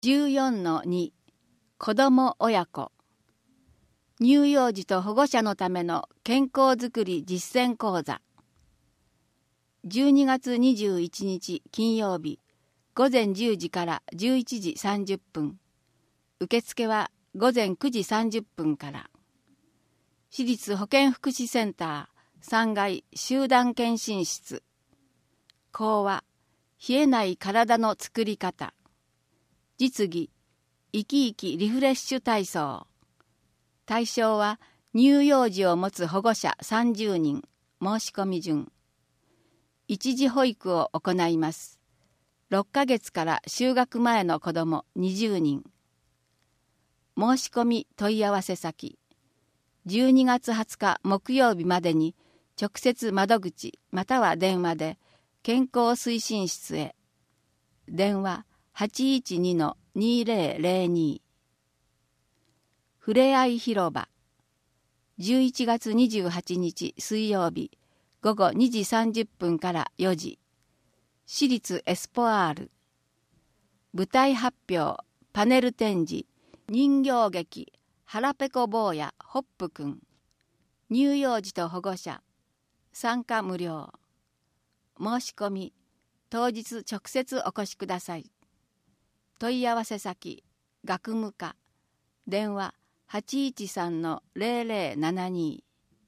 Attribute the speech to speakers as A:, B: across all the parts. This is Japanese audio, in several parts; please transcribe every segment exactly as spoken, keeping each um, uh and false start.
A: じゅうよんのに 子ども親子乳幼児と保護者のための健康づくり実践講座じゅうにがつにじゅういちにち金曜日ごぜんじゅうじからじゅういちじさんじゅっぷん受付はごぜんくじさんじゅっぷんから私立保健福祉センターさんがい集団検診室講話冷えない体のつくり方実技生き生きリフレッシュ体操対象は乳幼児を持つ保護者さんじゅうにん申し込み順一時保育を行いますろっかげつから就学前の子どもにじゅうにん申し込み問い合わせ先じゅうにがつはつか木曜日までに直接窓口または電話で健康推進室へ電話 はちいちにのにぜろぜろに ふれあい広場じゅういちがつにじゅうはちにち水曜日ごごにじさんじゅっぷんからよじ私立エスポアール舞台発表パネル展示人形劇腹ペコ坊やホップくん乳幼児と保護者参加無料申し込み当日直接お越しください問い合わせ先学務課電話 はちいちさんのぜろぜろななに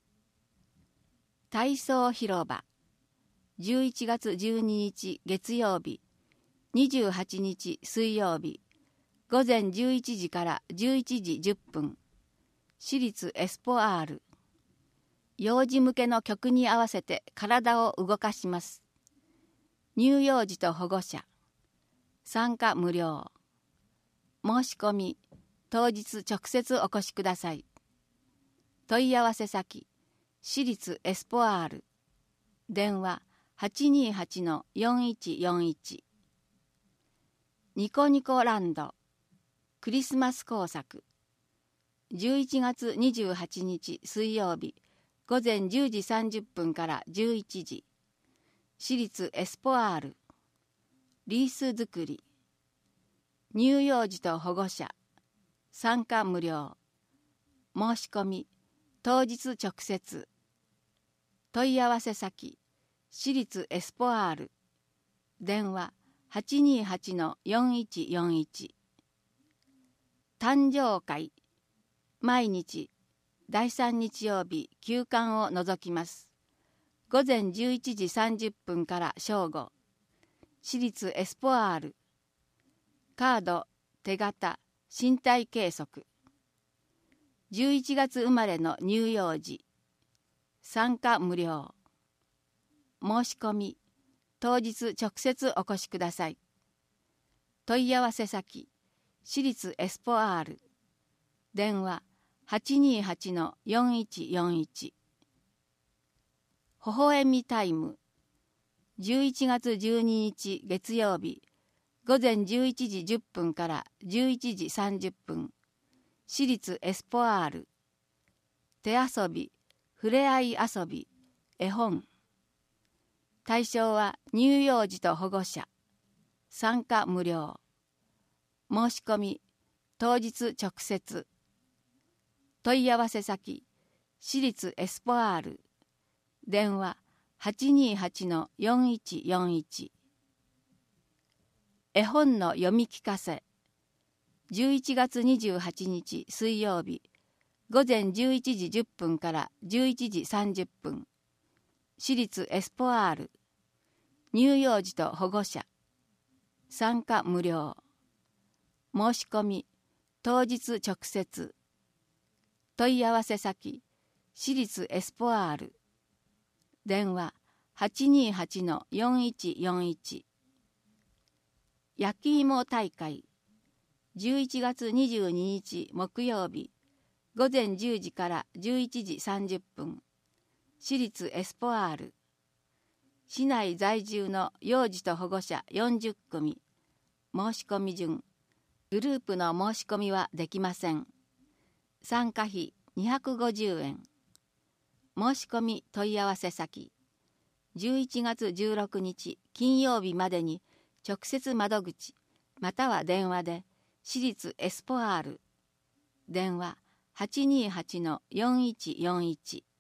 A: 体操広場じゅういちがつじゅうににち月曜日にじゅうはちにち水曜日ごぜんじゅういちじからじゅういちじじゅっぷん私立エスポアール幼児向けの曲に合わせて体を動かします乳幼児と保護者参加無料申し込み当日直接お越しください問い合わせ先私立エスポアール電話 はちにーはちのよんいちよんいち ニコニコランドクリスマス工作じゅういちがつにじゅうはちにち水曜日ごぜんじゅうじさんじゅっぷんからじゅういちじ私立エスポアールリース作り乳幼児と保護者参加無料申し込み当日直接問い合わせ先私立エスポアール電話 はちにーはちのよんいちよんいち 誕生会毎日だいさん日曜日休館を除きますごぜんじゅういちじさんじゅっぷんから正午私立エスポアールカード手形身体計測じゅういちがつ生まれの乳幼児参加無料申し込み当日直接お越しください問い合わせ先私立エスポアール電話 はちにーはちのよんいちよんいち 微笑みタイムじゅういちがつじゅうににち月曜日ごぜんじゅういちじじゅっぷんからじゅういちじさんじゅっぷん私立エスポアール手遊びふれあい遊び絵本対象は乳幼児と保護者参加無料申し込み当日直接問い合わせ先私立エスポアール電話 はちにーはちのよんいちよんいち 絵本の読み聞かせじゅういちがつにじゅうはちにち水曜日ごぜんじゅういちじじゅっぷんからじゅういちじさんじゅっぷん私立エスポアール乳幼児と保護者参加無料申し込み当日直接問い合わせ先私立エスポアール電話 はちにーはちのよんいちよんいち 焼き芋大会じゅういちがつにじゅうににち木曜日ごぜんじゅうじからじゅういちじさんじゅっぷん私立エスポアール市内在住の幼児と保護者よんじゅっくみ申し込み順グループの申し込みはできません参加費にひゃくごじゅうえん申し込み問い合わせ先じゅういちがつじゅうろくにち金曜日までに直接窓口または電話で私立エスポアール。電話 はちにーはちのよんいちよんいち。